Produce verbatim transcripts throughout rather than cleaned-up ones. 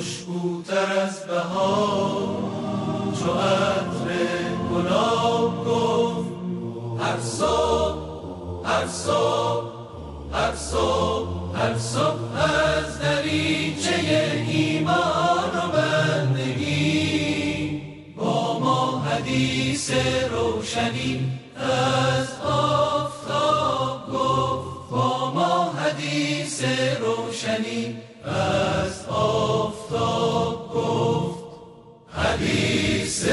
خوشبوتر از بهار، چو عطر گلاب گفت هر صبح هر صبح هر صبح هر صبح از دریچه ایمان و بندگی با ما حدیث روشنی از آفتاب گفت، با ما حدیث روشنی از آفتاب گفت. حدیث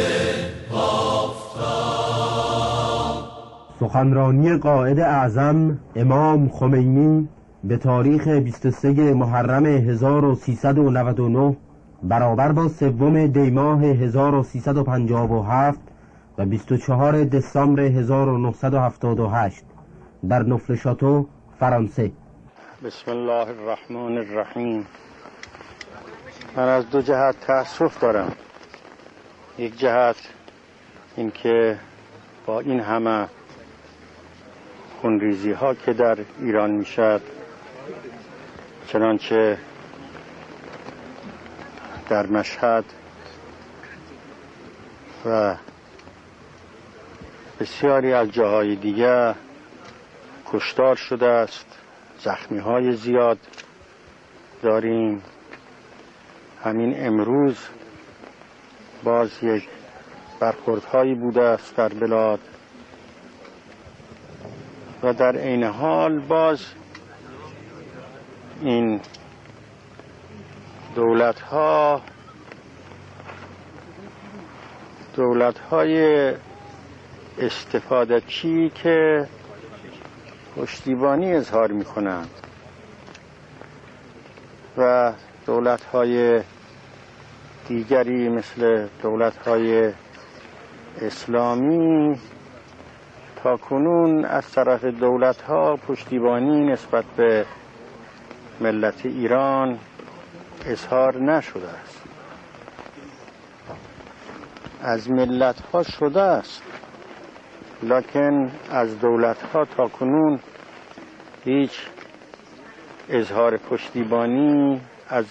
آفتاب. سخنرانی قائد اعظم امام خمینی به تاریخ بیست و سه محرم هزار و سیصد و نود و نه برابر با سوم دی ماه هزار و سیصد و پنجاه و هفت و بیست و چهار دسامبر هزار و نهصد و هفتاد و هشت در نفل شاتو، فرانسه. بسم الله الرحمن الرحیم. من از دو جهت تأسف دارم. یک جهت این که با این همه خونریزی ها که در ایران میشد، چنانچه در مشهد و بسیاری از جاهای دیگر کشتار شده است، زخمی های زیاد داریم. همین امروز باز یک برخوردهایی بوده است در بلاد و در عین حال باز این دولت ها دولت های استفاده‌چی که پشتیبانی اظهار می کنند و دولت های دیگری مثل دولت های اسلامی تا کنون از طرف دولت ها پشتیبانی نسبت به ملت ایران اظهار نشده است. از ملت ها شده است، لکن از دولت ها تا کنون هیچ اظهار پشتیبانی از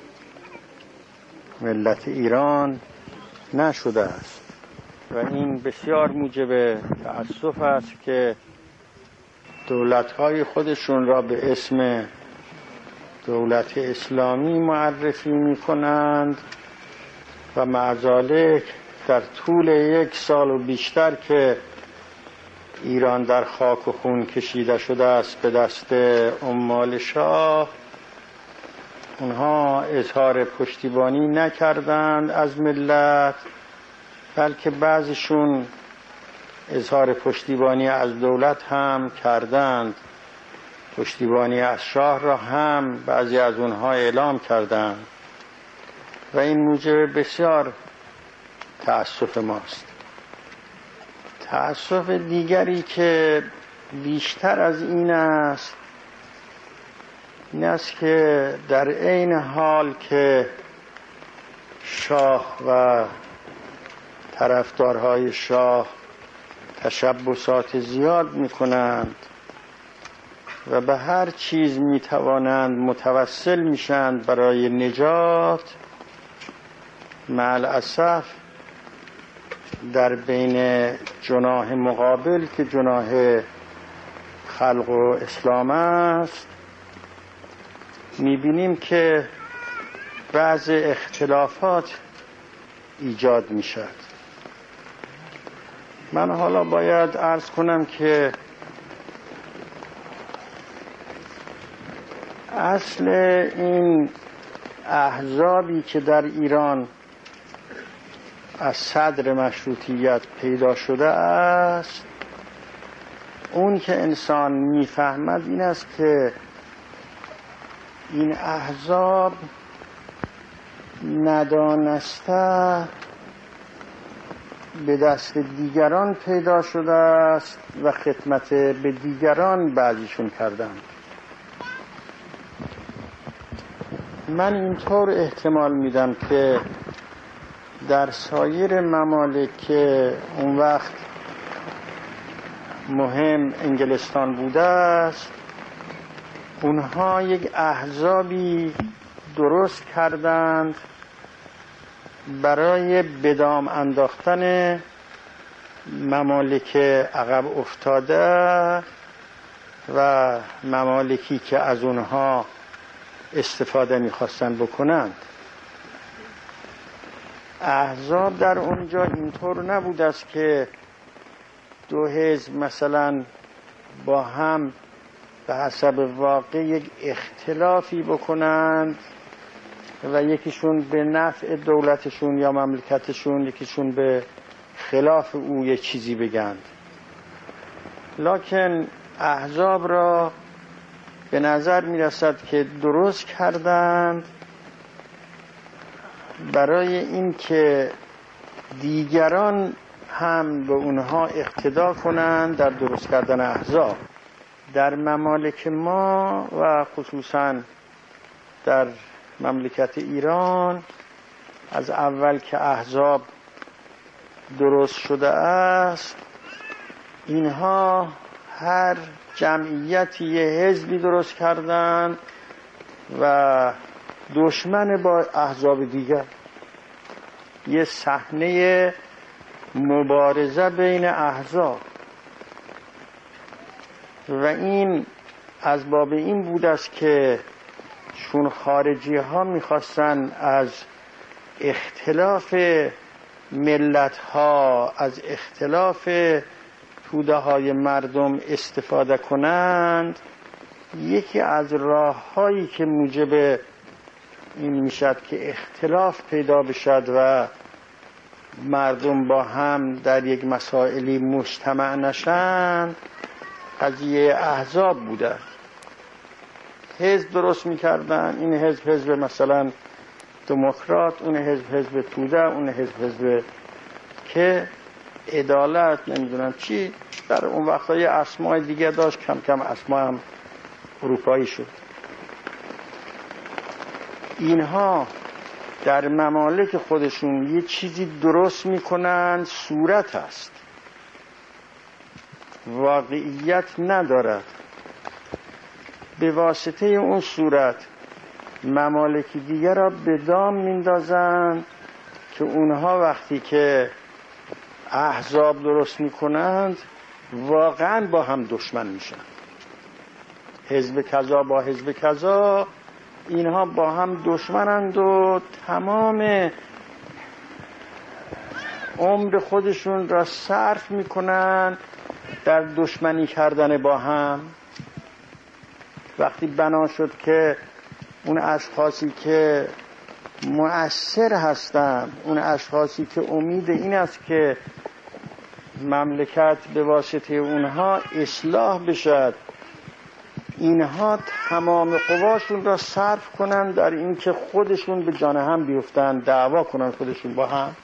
ملت ایران نشده است و این بسیار موجب تأسف است که دولت‌های خودشون را به اسم دولت اسلامی معرفی می‌کنند و مع ذالک در طول یک سال و بیشتر که ایران در خاک و خون کشیده شده است به دست عمال شاه، اونها اظهار پشتیبانی نکردند از ملت، بلکه بعضیشون اظهار پشتیبانی از دولت هم کردند. پشتیبانی از شاه را هم بعضی از اونها اعلام کردند و این موجب بسیار تأسف ماست. تأسف دیگری که بیشتر از این است این است که در عین حال که شاه و طرفدارهای شاه تشبثات زیاد می کنند و به هر چیز می توانند متوسل می شند برای نجات، مع الاسف در بین جناح مقابل که جناح خلق و اسلام است می بینیم که بعض اختلافات ایجاد می شد. من حالا باید عرض کنم که اصل این احزابی که در ایران از صدر مشروطیت پیدا شده است، اون که انسان میفهمد این است که این احزاب ندانسته به دست دیگران پیدا شده است و خدمت به دیگران بعضیشون کردند. من اینطور احتمال میدم که در سایر ممالک که اون وقت مهم انگلستان بوده است، اونها یک احزابی درست کردند برای بدام انداختن ممالک عقب افتاده و ممالکی که از اونها استفاده میخواستن بکنند. احزاب در اونجا اینطور نبود است که دو حزب مثلا با هم به حسب واقع یک اختلافی بکنند و یکیشون به نفع دولتشون یا مملکتشون، یکیشون به خلاف او یک چیزی بگند. لکن احزاب را به نظر می رسد که درست کردند برای این که دیگران هم به اونها اقتدا کنند در درست کردن احزاب. در ممالک ما و خصوصا در مملکت ایران از اول که احزاب درست شده است، اینها هر جمعیتی یه حزبی درست کردند و دشمن با احزاب دیگر، یه صحنه مبارزه بین احزاب. و این از باب این بود است که چون خارجی ها میخواستن از اختلاف ملت ها، از اختلاف توده های مردم استفاده کنند، یکی از راه هایی که موجب این میشد که اختلاف پیدا بشد و مردم با هم در یک مسائلی مجتمع نشند، قضیه احزاب بوده. حزب درست میکردن، این حزب حزب مثلا دموکرات، اون حزب حزب توده، اون حزب حزب که عدالت، نمیدونم چی، در اون وقتای اسماء دیگه داشت، کم کم اسماء هم اروپایی شد. اینها در ممالک خودشون یه چیزی درست میکنن، صورت است، واقعیت ندارد. به واسطه اون صورت ممالک دیگر را به دام میندازند که اونها وقتی که احزاب درست میکنند واقعا با هم دشمن میشن. حزب کذا با حزب کذا، اینها با هم دشمنند و تمام عمر خودشون را صرف میکنن در دشمنی کردن با هم. وقتی بنا شد که اون اشخاصی که مؤثر هستند، اون اشخاصی که امید این است که مملکت به واسطه اونها اصلاح بشد، اینها تمام قواشون را صرف کنن در این که خودشون به جان هم بیفتن، دعوا کنن خودشون با هم،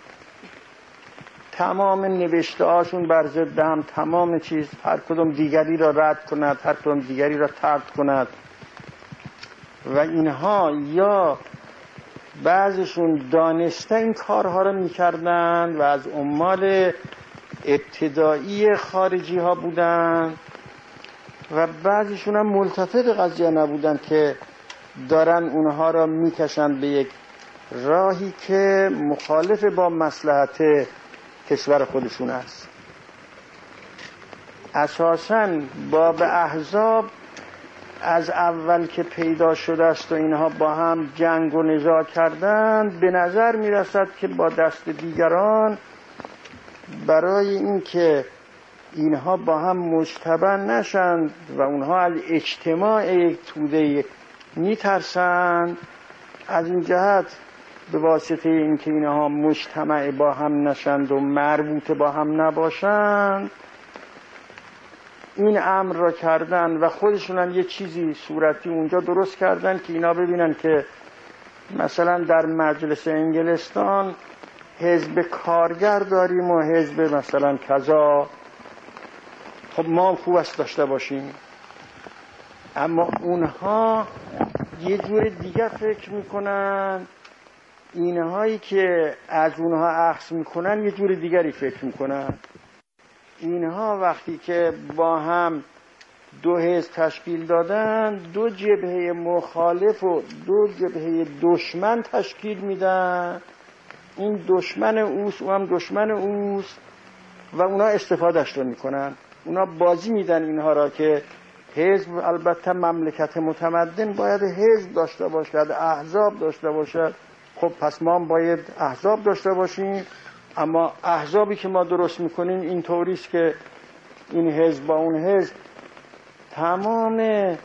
تمام نوشته هاشون بر ضد هم، تمام چیز، هر کدوم دیگری را رد کند، هر کدوم دیگری را طرد کند. و اینها یا بعضشون دانسته این کارها را میکردن و از عمال ابتدایی خارجی ها بودن و بعضشون هم ملتفت قضیه نبودن که دارن اونها را میکشن به یک راهی که مخالف با مصلحت کشور خودشون است. اساساً باب احزاب از اول که پیدا شده است و اینها با هم جنگ و نزاع کردند، به نظر می رسد که با دست دیگران برای این که اینها با هم مجتمع نشند و اونها از اجتماع یک توده می ترسند، از این جهت به واسطه این که اینها مجتمع با هم نشند و مربوط با هم نباشند، این امر را کردن و خودشون هم یه چیزی صورتی اونجا درست کردن که اینا ببینن که مثلا در مجلس انگلستان حزب کارگر داریم و حزب مثلا کذا، خب ما خوب است داشته باشیم. اما اونها یه جور دیگه فکر میکنن، اینهایی که از اونها اخذ میکنن یه جور دیگری فکر میکنن. اینها وقتی که با هم دو حزب تشکیل دادن، دو جبهه مخالف و دو جبهه دشمن تشکیل میدن. این دشمن اوست، او هم دشمن اوست و اونا استفادهش رو میکنن. اونا بازی میدن اینها را که حزب، البته مملکت متمدن باید حزب داشته باشد، احزاب داشته باشد. خب پس ما هم باید احزاب داشته باشیم، اما احزابی که ما درست میکنیم این طوریست که این حزب با اون حزب تمام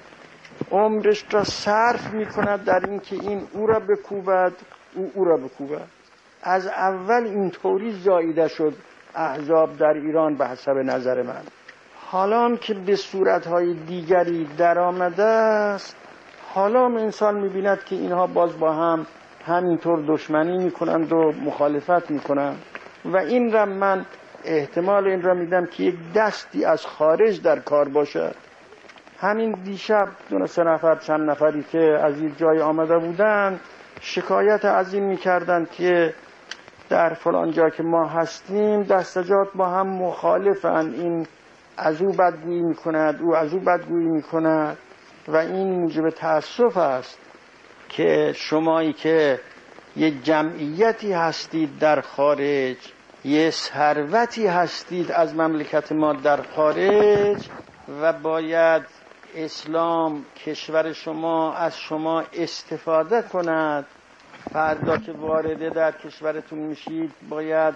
عمرش را صرف میکند در این که این او را بکوبد، او او را بکوبد. از اول این طوری زاییده شد احزاب در ایران به حسب نظر من. حالا هم که به صورتهای دیگری در آمده است، حالا هم انسان میبیند که اینها باز با هم همینطور دشمنی میکنند و مخالفت میکنند و این را من احتمال این را میدم که یک دستی از خارج در کار باشد. همین دیشب دو سه نفر چند نفری که از این جای آمده بودن شکایت از این میکردن که در فلان جا که ما هستیم دستجات با هم مخالفن، این از او بدگویی میکند، او از او بدگویی میکند و این موجب تأسف است که شمایی که یک جمعیتی هستید در خارج، یه ثروتی هستید از مملکت ما در خارج و باید اسلام کشور شما از شما استفاده کند. فردا که وارده در کشورتون میشید باید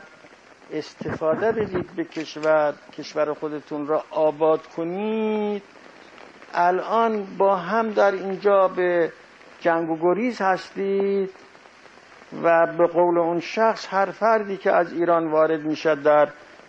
استفاده بدید به کشور، کشور خودتون را آباد کنید. الان با هم در اینجا به جنگ و گریز هستید و به قول اون شخص هر فردی که از ایران وارد میشد در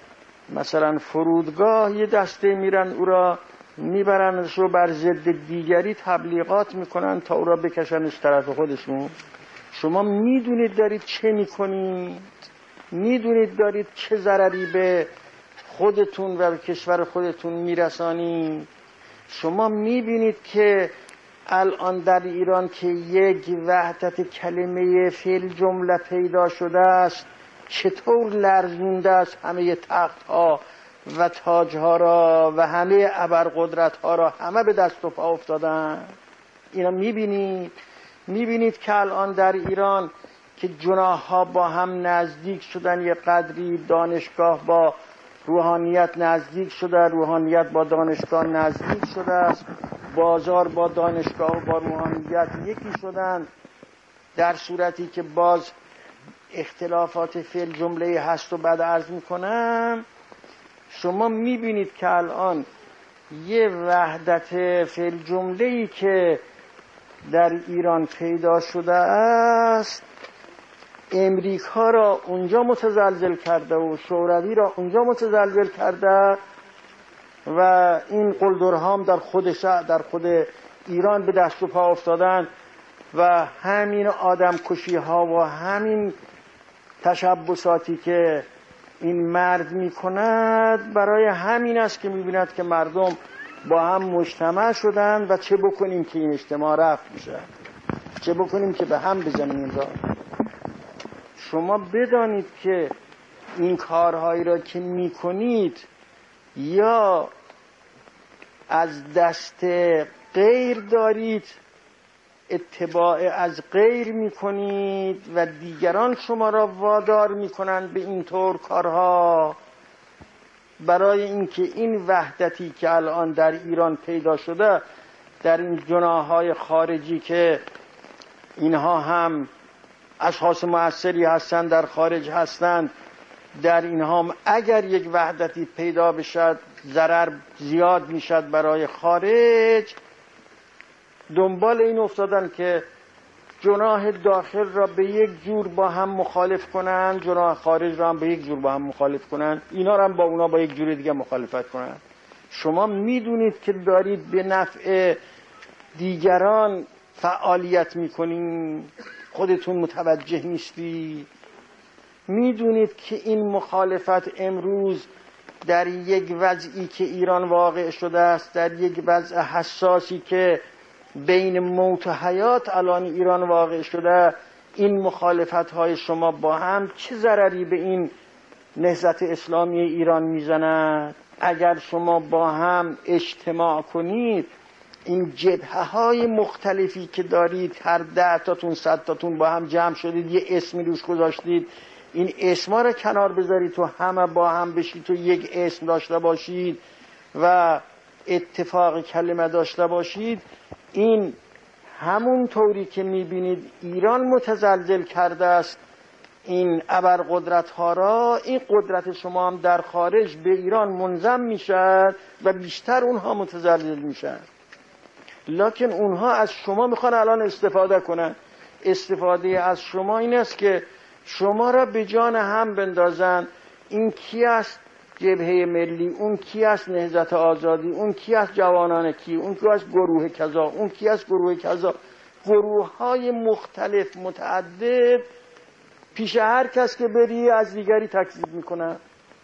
مثلا فرودگاه یه دسته میرن او را میبرنش و بر ضد دیگری تبلیغات میکنن تا او را بکشنش طرف خودشون. شما میدونید دارید چه میکنید؟ میدونید دارید چه ضرری به خودتون و به کشور خودتون میرسانید؟ شما میبینید که الان در ایران که یک وحدت کلمه فعل جمله پیدا شده است چطور لرزونده است همه تخت ها و تاج ها را و همه ابرقدرت ها را همه به دست و پا افتادن. اینا میبینید میبینید که الان در ایران که جناح ها با هم نزدیک شدن، یک قدری دانشگاه با روحانیت نزدیک شده، روحانیت با دانشگاه نزدیک شده است، بازار با دانشگاه و با روحانیت یکی شدن، در صورتی که باز اختلافات فعل جمله هست و بعد عرض میکنم. شما میبینید که الان یه وحدت فعل جمله‌ای که در ایران پیدا شده است امریکا را اونجا متزلزل کرده و شوروی را اونجا متزلزل کرده و این قلدرها هم در خود در خود ایران به دست و پا افتادن و همین آدم کشی ها و همین تشبساتی که این مرد می کند برای همین است که می بیند که مردم با هم مجتمع شدن و چه بکنیم که این اجتماع رفت میشه، چه بکنیم که به هم بزنیم را. شما بدانید که این کارهایی را که می کنید یا از دست غیر دارید، اتباع از غیر می کنید و دیگران شما را وادار می کنند به این طور کارها برای اینکه این وحدتی که الان در ایران پیدا شده در این جناح‌های خارجی که اینها هم اشخاص مؤثری هستند در خارج هستند، در اینها هم اگر یک وحدتی پیدا بشد ضرر زیاد میشد برای خارج. دنبال این افتادن که جناح داخل را به یک جور با هم مخالف کنند، جناح خارج را هم به یک جور با هم مخالف کنند، اینا را هم با اونا با یک جور دیگه مخالفت کنند. شما میدونید که دارید به نفع دیگران فعالیت میکنین، خودتون متوجه نیستی. میدونید که این مخالفت امروز در یک وضعی که ایران واقع شده است، در یک وضع حساسی که بین موت و حیات الان ایران واقع شده، این مخالفت های شما با هم چه ضرری به این نهضت اسلامی ایران میزند؟ اگر شما با هم اجتماع کنید، این جبهه های مختلفی که دارید، هر ده تاتون صد تاتون با هم جمع شدید، یه اسمی روش گذاشتید، این اسما رو کنار بذارید تو همه با هم بشید تو یک اسم داشته باشید و اتفاق کلمه داشته باشید. این همون طوری که میبینید ایران متزلزل کرده است این ابرقدرت ها را، این قدرت شما هم در خارج به ایران منضم میشد و بیشتر اونها متزلزل میشن. لکن اونها از شما میخوان الان استفاده کنن. استفاده از شما این است که شما را به جان هم بندازن. این کی است جبهه ملی، اون کی است نهضت آزادی، اون کی است جوانان کی، اون کی است گروه کذا، اون کی است گروه کذا. گروه های مختلف متعدد پیش هر کس که بری از دیگری تکذیب میکنن.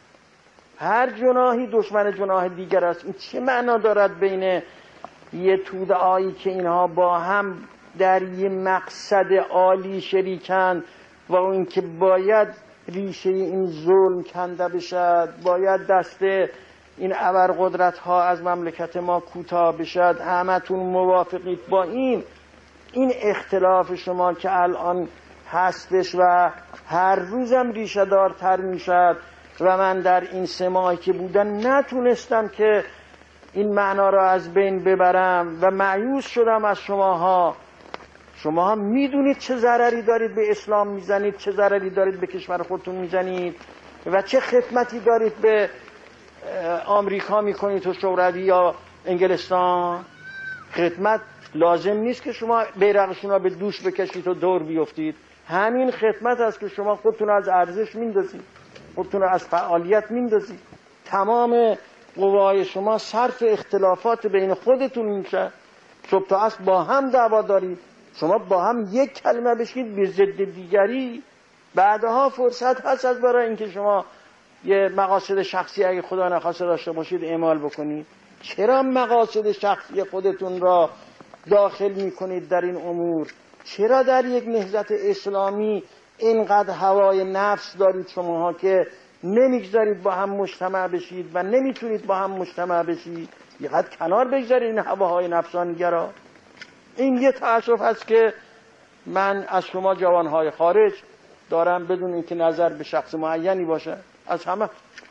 هر جناحی دشمن جناح دیگر است. این چه معنا دارد بین یه توده آیی که اینها با هم در یه مقصد عالی شریکند و اون که باید ریشه این ظلم کنده بشد، باید دست این ابرقدرت ها از مملکت ما کوتاه بشد. همتون موافقید با این این اختلاف شما که الان هستش و هر روزم ریشه دارتر میشد و من در این سه ماهی که بودن نتونستم که این معنا را از بین ببرم و مایوس شدم از شماها. شماها میدونید چه ضرری دارید به اسلام میزنید، چه ضرری دارید به کشور خودتون میزنید و چه خدمتی دارید به آمریکا میکنید و شوروی یا انگلستان. خدمت لازم نیست که شما بیرقشون را به دوش بکشید و دور بیفتید. همین خدمت است که شما خودتون از ارزش میندازید، خودتون از فعالیت میندازید. تمام قوای شما صرف اختلافات بین خودتون میشه. صبح تا عصر با هم دعوا دارید، شما با هم یک کلمه بشید به ضد دیگری. بعدها فرصت هست از برای اینکه شما یه مقاصد شخصی اگه خدا نخواسته داشته باشید اعمال بکنید. چرا مقاصد شخصی خودتون را داخل میکنید در این امور؟ چرا در یک نهضت اسلامی اینقدر هوای نفس دارید شماها که نمیگذارید با هم مجتمع بشید و نمیتونید با هم مجتمع بشید؟ یقدر کنار بگذارید این هواهای نفسانگرا. این یه تأسف هست که من از شما جوانهای خارج دارم، بدون اینکه نظر به شخص معینی باشه، از همه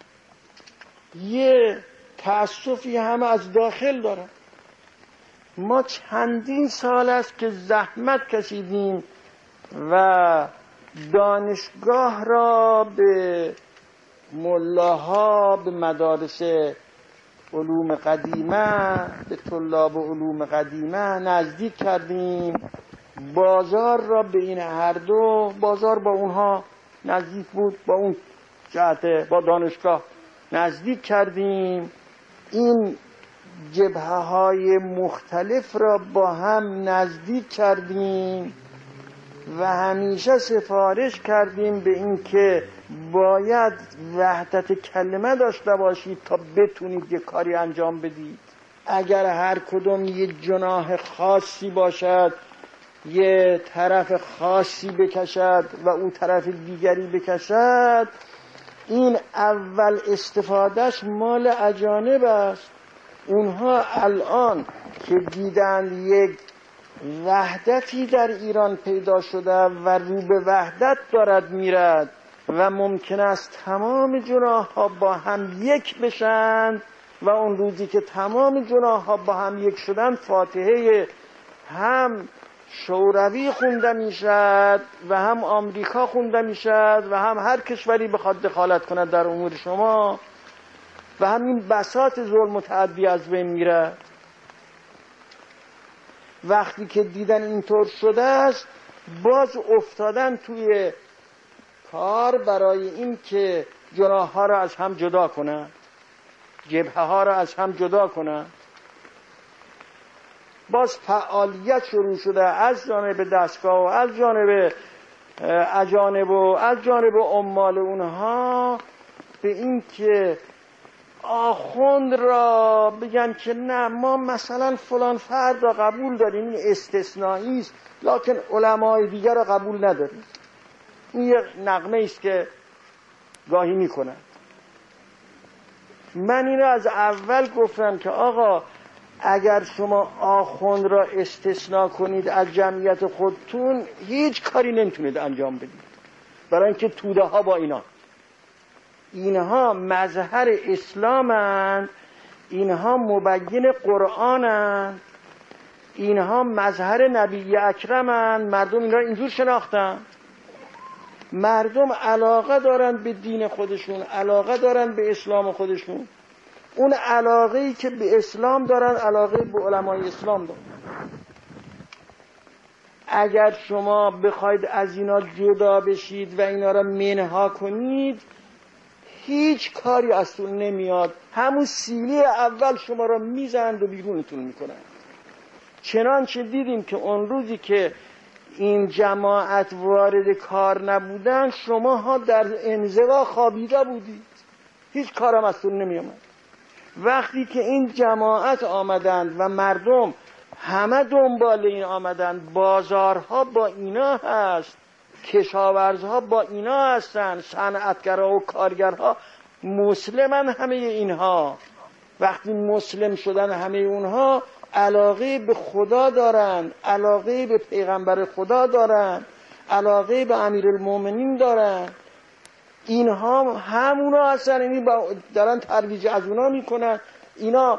یه تأسفی همه از داخل دارم. ما چندین سال است که زحمت کشیدیم و دانشگاه را به ملاها، به مدارس علوم قدیمه، به طلاب علوم قدیمه نزدیک کردیم. بازار را به این هر دو، بازار با اونها نزدیک بود، با اون جهت با دانشگاه نزدیک کردیم. این جبهه های مختلف را با هم نزدیک کردیم و همیشه سفارش کردیم به این که باید وحدت کلمه داشته باشید تا بتونید یه کاری انجام بدید. اگر هر کدوم یه جناح خاصی باشد، یه طرف خاصی بکشد و اون طرف دیگری بکشد، این اول استفادهش مال اجانب است. اونها الان که دیدن یک وحدتی در ایران پیدا شده و رو به وحدت دارد میرد و ممکن است تمام جناح ها با هم یک بشن و اون روزی که تمام جناح ها با هم یک شدن، فاتحه هم شوروی خونده میشد و هم آمریکا خونده میشد و هم هر کشوری بخواد دخالت کند در امور شما و همین بساط ظلم و تعدی از بین میره. وقتی که دیدن اینطور شده است، باز افتادن توی کار برای این که جناح ها را از هم جدا کنن، جبهه ها را از هم جدا کنن. باز فعالیت شروع شده از جانب دستگاه و از جانب اجانب و از جانب عمال اونها به این که آخوند را بگن که نه، ما مثلا فلان فرد را قبول داریم، این استثنایی است، لکن علمای دیگر را قبول نداریم. این یک نغمه است که گاهی میکنن. من اینو از اول گفتم که آقا اگر شما آخوند را استثناء کنید از جمعیت خودتون هیچ کاری نمیتونید انجام بدید، برای اینکه توده ها با اینا اینها مظهر اسلامند، اینها مبین قرآنند، اینها مظهر نبی اکرمند. مردم این را اینجور شناختن. مردم علاقه دارن به دین خودشون، علاقه دارن به اسلام خودشون. اون علاقه‌ای که به اسلام دارن علاقه به علمای اسلام دارن. اگر شما بخواید از اینا جدا بشید و اینا را منها کنید هیچ کاری ازتون نمیاد، همون سیلی اول شما را میزنند و بیرونتون میکنند. چنانچه دیدیم که اون روزی که این جماعت وارد کار نبودن شماها در انزوا خوابیده بودید، هیچ کارم ازتون نمیامد. وقتی که این جماعت آمدند و مردم همه دنبال این آمدند، بازارها با اینا هست، کشاورزها با اینا هستن، صنعتگرها و کارگرها مسلمن. همه اینها وقتی مسلم شدن همه اونها علاقه به خدا دارن، علاقه به پیغمبر خدا دارن، علاقه به امیرالمومنین دارن. اینها همونا هستن، یعنی دارن ترویج از اونا میکنن. اینا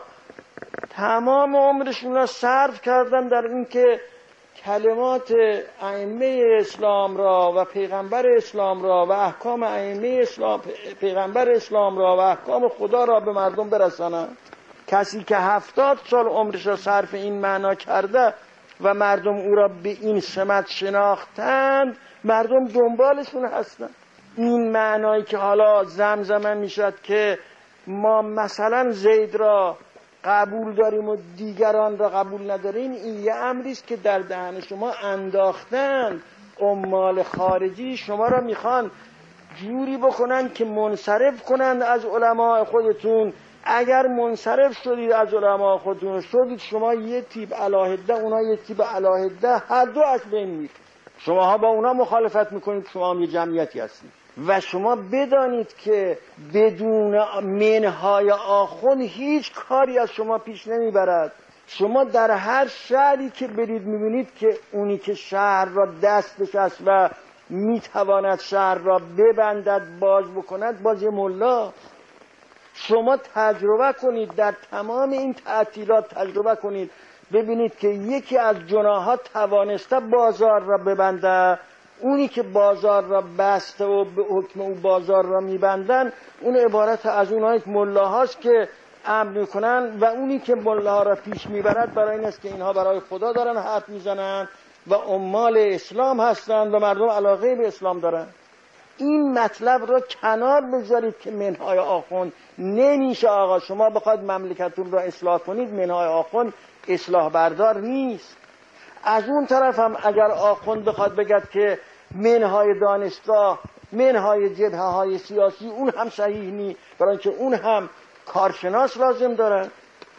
تمام عمرشون را صرف کردن در این که کلمات ائمه اسلام را و پیغمبر اسلام را و احکام ائمه اسلام پیغمبر اسلام را و احکام خدا را به مردم برسانند. کسی که هفتاد سال عمرش را صرف این معنا کرده و مردم او را به این سمت شناختند، مردم دنبالشون هستند. این معنایی که حالا زمزمه میشد که ما مثلا زید را قبول داریم و دیگران را قبول نداریم، این یه امری است که در دهن شما انداختن. عمال خارجی شما را میخوان جوری بکنن که منصرف کنند از علماء خودتون. اگر منصرف شدید از علماء خودتون، شدید شما یه تیپ علاهده، اونا یه تیپ علاهده، هر دو از بین میرید. شماها با اونا مخالفت میکنید، شما هم یه جمعیتی هستید. و شما بدانید که بدون منهای آخوند هیچ کاری از شما پیش نمیبرد. شما در هر شهری که برید میبینید که اونی که شهر را دستش است و میتواند شهر را ببندد، باز بکند، باز یه ملا. شما تجربه کنید، در تمام این تعطیلات تجربه کنید، ببینید که یکی از جناحات توانسته بازار را ببنده. اونی که بازار را بسته و به حکم اون بازار را میبندن، اون عبارت از اونایی که ملاهاست که امر میکنن، و اونی که ملاها را پیش میبرد برای این است که اینها برای خدا دارن حرف میزنن و عمال اسلام هستند و مردم علاقه به اسلام دارن. این مطلب را کنار بذارید که منهای آخوند نمیشه. آقا شما بخواید مملکتون را اصلاح کنید، منهای آخوند اصلاح بردار نیست. از اون طرف هم اگر آخوند بخواد بگد که منهای دانشگاه، منهای جبهه های سیاسی، اون هم صحیح نیست، برای اینکه اون هم کارشناس لازم دارن.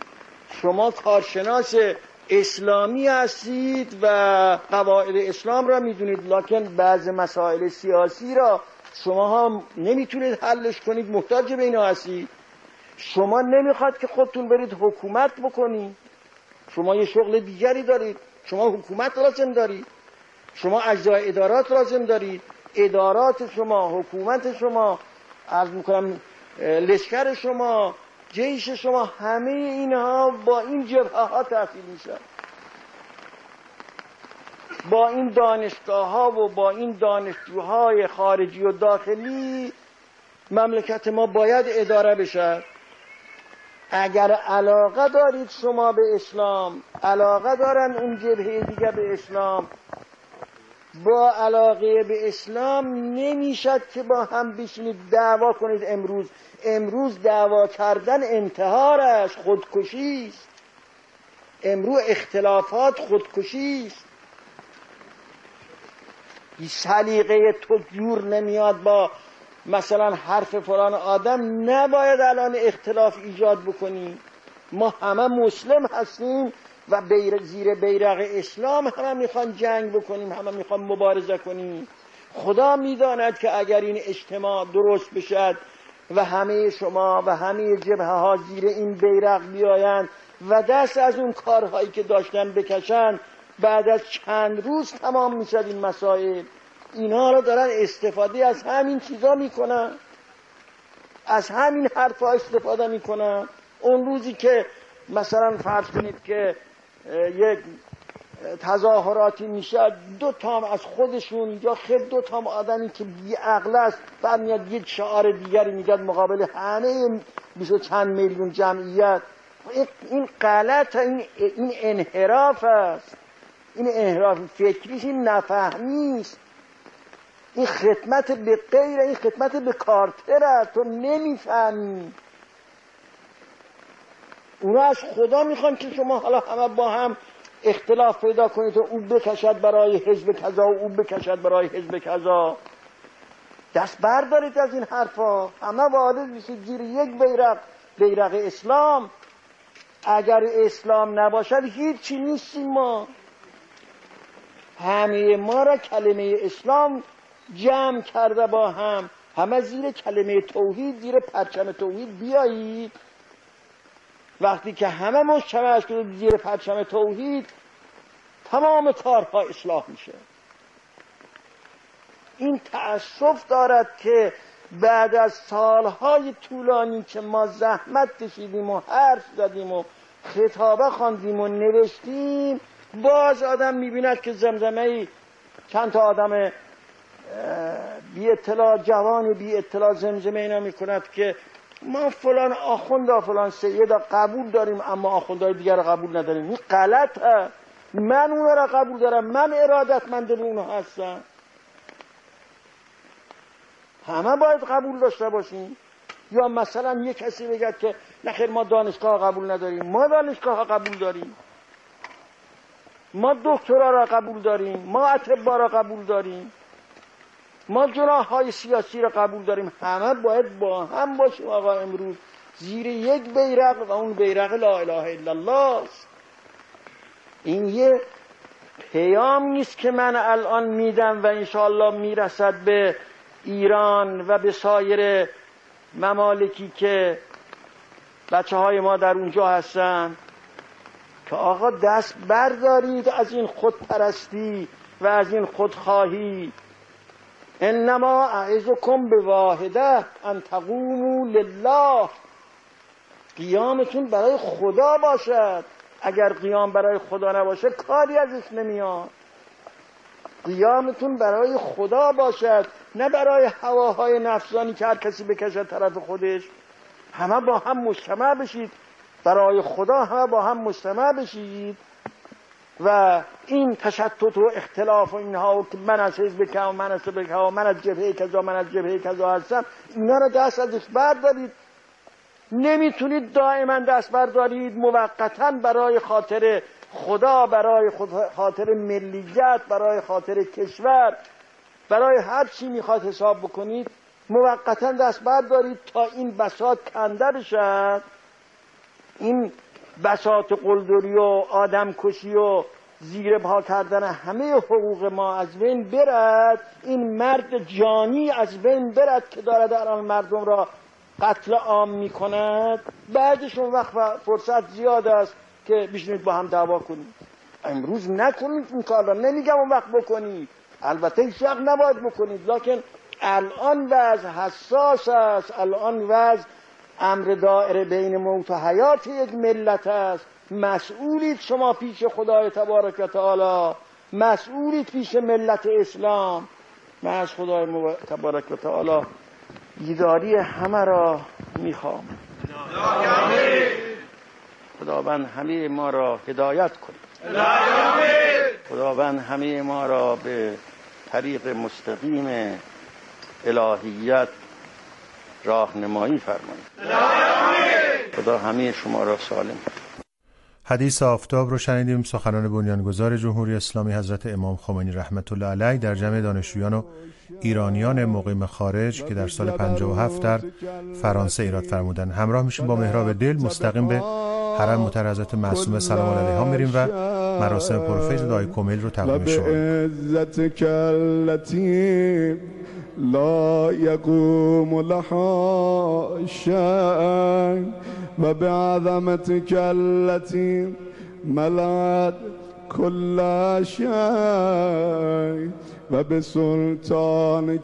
شما کارشناس اسلامی هستید و قواعد اسلام را میدونید، لکن بعض مسائل سیاسی را شما هم نمیتونید حلش کنید، محتاج به اینا هستید. شما نمیخواد که خودتون برید حکومت بکنید، شما یه شغل دیگری دارید، شما حکومت لازم دارید، شما اجزای ادارات لازم دارید. ادارات شما، حکومت شما، عرض میکنم لشکر شما، جیش شما، همه اینها با این جبهه ها تحصیل میشن، با این دانشگاه ها و با این دانشجوهای خارجی و داخلی مملکت ما باید اداره بشه. اگر علاقه دارید شما به اسلام، علاقه دارن اون جبهه دیگه به اسلام، با علاقه به اسلام نمیشد که با هم بشینید دعوا کنید. امروز امروز دعوا کردن انتحار است، خودکشی است. امروز اختلافات خودکشی است. سلیقه تو جور نمیاد با مثلا حرف فلان آدم، نباید الان اختلاف ایجاد بکنیم. ما همه مسلم هستیم و بیر زیر بیرق اسلام همه میخوان جنگ بکنیم، همه میخوان مبارزه کنیم. خدا میداند که اگر این اجتماع درست بشد و همه شما و همه جبهه ها زیر این بیرق بیایند و دست از اون کارهایی که داشتن بکشن، بعد از چند روز تمام میشد این مسائل. اینا رو دارن استفاده از همین چیزا میکنن، از همین حرفا استفاده میکنن. اون روزی که مثلا فرض کنید که یک تظاهراتی میشه، دو تام از خودشون یا خیلی دو تام آدمی که بی عقل است بعد میاد یک شعار دیگری میگه مقابل همه بیشتر چند میلیون جمعیت. این غلط، این این انحراف است، این انحراف فکری، این نفهمی است، این خدمت به غیر، این خدمت به کارتر است. تو نمیفهمی. اونا از خدا میخوان که شما حالا همه با هم اختلاف پیدا کنید و او بکشد برای حزب کذا و او بکشد برای حزب کذا. دست بردارید از این حرفا، همه وارد بشید زیر یک بیرق، بیرق اسلام. اگر اسلام نباشد هیچی نیستیم ما. همه ما را کلمه اسلام جمع کرده با هم، همه زیر کلمه توحید، زیر پرچم توحید بیایید. وقتی که همه مجتمع شده زیر پرچم توحید، تمام کارها اصلاح میشه. این تأسف دارد که بعد از سالهای طولانی که ما زحمت کشیدیم و حرف زدیم و خطابه خواندیم و نوشتیم، باز آدم میبیند که زمزمه چند تا آدم بی اطلاع، جوان بی اطلاع زمزمه اینا میکند که ما فلان آخونده فلان سیده قبول داریم اما آخوندهای دیگر را قبول نداریم. این غلطه. من اونا را قبول دارم، من ارادتمند اونها هستم. همه باید قبول داشته باشیم. یا مثلا یک کسی بگد که نخیر ما دانشگاه قبول نداریم. ما دانشگاه قبول داریم، ما دکترا را قبول داریم، ما اطباء را قبول داریم، ما جناح‌های سیاسی را قبول داریم. همه باید با هم باشیم آقا امروز زیر یک بیرق و اون بیرق لا اله الا الله است. این یه پیام نیست که من الان میدم و انشاءالله میرسد به ایران و به سایر ممالکی که بچه های ما در اونجا هستن که آقا دست بردارید از این خودپرستی و از این خودخواهی. انما اعظکم بواحده ان تقوموا لله. قیامتون برای خدا باشد. اگر قیام برای خدا نباشه کاری ازش نمیاد. قیامتون برای خدا باشد، نه برای هواهای نفسانی که هر کسی بکشد طرف خودش. همه با هم مجتمع بشید، برای خدا همه با هم مجتمع بشید و این تشتت و اختلاف و اینها که من از حزب که و من از حزب که و من از جبهه کذا من از جبهه کذا هستم، اینا رو دست ازش بردارید. نمیتونید دائما دست بردارید. موقتا برای خاطر خدا، برای خاطر ملیت، برای خاطر کشور، برای هر چی میخواد حساب بکنید موقتا دست بردارید تا این بساط کنده بشد. این بساط قلدری و آدم کشی و زیر پا کردن همه حقوق ما از بین برد. این مرد جانی از بین برد که دارد الان مردم را قتل عام میکند. بعدش اون وقت فرصت زیاد است که بشینید با هم دعوا کنید. امروز نکنید این کار را. نمیگم اون وقت بکنید، البته هیچ وقت نباید بکنید، لکن الان وضع حساس است. الان وضع امر دائره بین موت و حیات یک ملت است. مسئولید شما پیش خدای تبارک و تعالی، مسئولید پیش ملت اسلام. من از خدای تبارک و تعالی بیداری همه را میخوام. خداوند همه ما را هدایت کند. خداوند همه ما را به طریق مستقیم الهیت راهنمایی فرماید. خدا همه شما را سالم. حدیث آفتاب رو شنیدیم. سخنان بنیانگذار جمهوری اسلامی حضرت امام خمینی رحمت الله علیه در جمع دانشجویان و ایرانیان مقیم خارج که در سال پنجاه و هفت در فرانسه ایراد فرمودند. همراه میشیم با مهراب دل مستقیم به حرم محترم حضرت معصومه سلام الله علیها میریم و مراسم پرفیض دعای کمیل رو تقدیم شما. لا يقوم لها شيء، وبعظمتك التي ملأت كل شيء، وبسلطانك